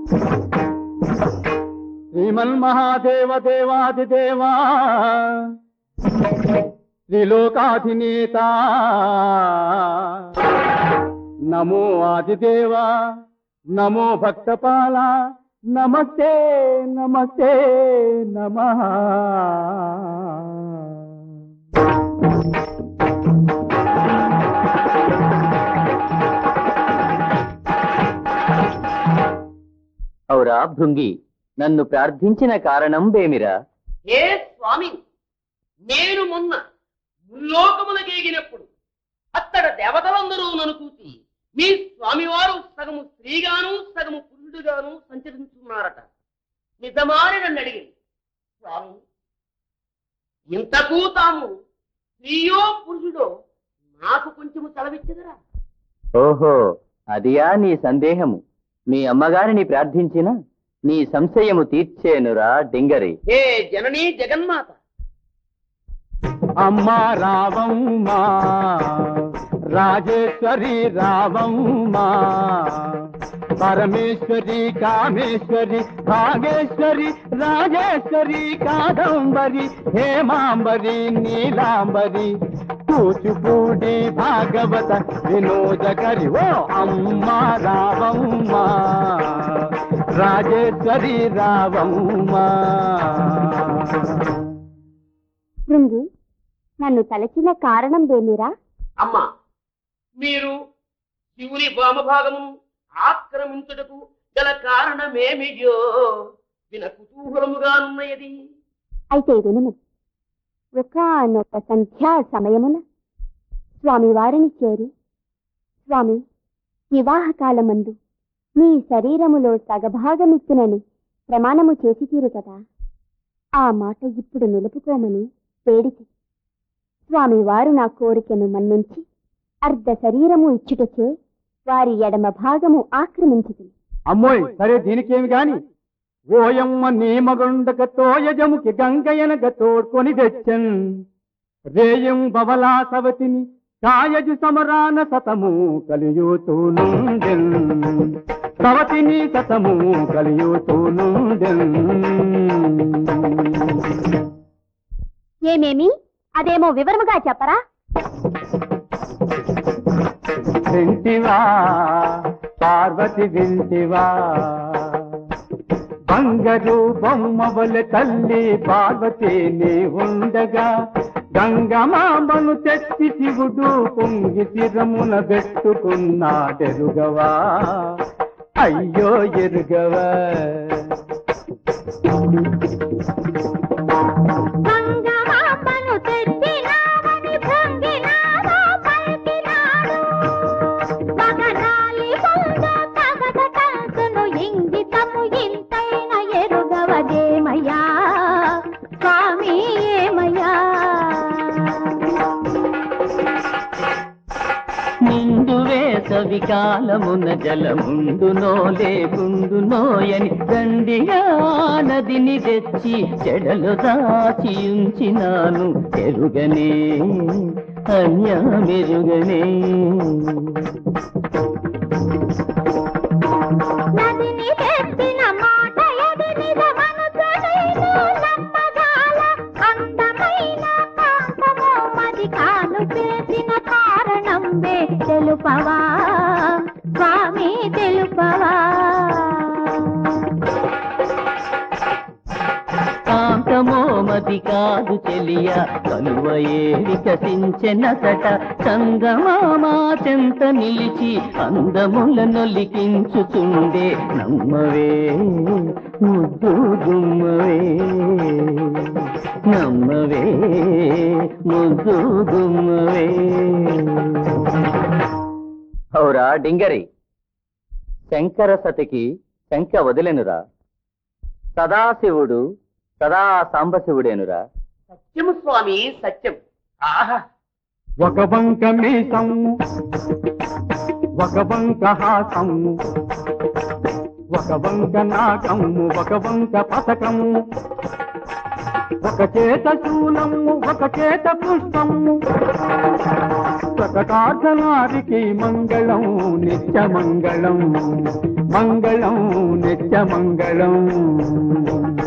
శ్రీమన్మహాదేవ దేవాదిదేవా త్రిలోకాధినేత నమో ఆదిదేవా నమో భక్తపాల నమస్తే నమస్తే నమః. ఔరా భృంగి, నన్ను ప్రార్థించిన కారణం వేమిరా? ఏ స్వామి, నేను మొన్న ముల్లోకములకేగినప్పుడు అత్తడ దేవతలందరూ నన్ను చూసి మీ స్వామివారు సగము స్త్రీగాను సగము పురుషుడుగాను సంచరించున్నారట. నిజమాని నన్ను అడిగింది. స్వామి, ఇంతకు తాము స్త్రీయో పురుషుడో నాకు కొంచెము సెలవిచ్చదరా? ఓహో, అదియా నీ సందేహము. మీ అమ్మగారిని ప్రార్థించిన నీ సంశయము తీర్చేనురా డింగరి. హే జననీ జగన్మాత, అమ్మా రావమ్మా రాజేశ్వరి రావమ్మా, పరమేశ్వరి కామేశ్వరి భాగేశ్వరి రాజేశ్వరి కాదంబరి హేమాంబరి నీలాంబరి కూచిపూడి భాగవత వినోదకరి. ఓ అమ్మా రావమ్మా రాజేశ్వరి రావమ్మా. భృంగి, నన్ను తలచిన కారణం వేమిరా? అమ్మా, మీరు శివుని వామభాగము ఆక్రమించుటకు గల కారణమేమియో విన కుతూహలముగానున్నయది. అయితే వినుము. ఒకానొక సంధ్యా సమయమున స్వామివారిని చేరి, స్వామి, వివాహకాలమందు మీ శరీరములో సగభాగమిత్తునని ప్రమాణము చేసి తీరు కదా, ఆ మాట ఇప్పుడు నిలుపుకోమని వేడితి. స్వామివారు నా కోరికను మన్నించి అర్ధ శరీరము ఇచ్చుటచే వారి ఎడమ భాగము ఆక్రమించింది. అమ్మోయ్, సరే దీనికేమి గాని, ఓయమ్మ నీ మగుండక తోయజముకి గంగయనగ తోడ్కొని తెచ్చన్, రేయం బవలా సవతిని కాయజు సమరాన సతము కలియుతూనుండెన్, సవతిని సతము కలియుతూనుండెన్. ఏమేమి? అదేమో వివరముగా చెప్పరా? వింటివా పార్వతి వింటివా, బంగరు బొమ్మవల తల్లి పార్వతి నీ ఉండగా, గంగమాంబను తెచ్చి శివుడు పొంగి శిరమున పెట్టుకున్నాడెరుగవా, అయ్యో ఎరుగవా. వికాలమున జలముండునో లేకుండునోయని దండిగా నదిని తెచ్చి చెడలు దాచి ఉంచినాను, ఎరుగనే అన్యమెరుగనే. నదిని తెచ్చిన మాట ఎది నిజమనుచు నమ్మగాల, అందమైన కాంతమో మది కాను పేసిన కారణం వే తెలుపవా స్వామి, తెలుపవా. కాంతమో మది కాదు చెలియ, కలువయే వికసించెనసట, సంగమామా చెంత నిలిచి అందముల నొలికించుచుండే, నమ్మవే ముద్దు గుమ్మవే, నమ్మవే ముద్దు గుమ్మవే. ఔరా డింగరి, శంకర సతికి శంక వదిలెనురా, సదాశివుడు సదా సాంబశివుడేనురా. సత్యము స్వామి, సత్యం. ఆహా, ఒక వంక మీసము, ఒక వంక హాసము, ఒక వంక నాకము, ఒక వంక పథకము, ఒక చేత శూలము, ఒక చేత పుష్పము, ప్రకటార్థనారికి మంగళం నిత్య మంగళం. మంగళం నిత్య మంగళం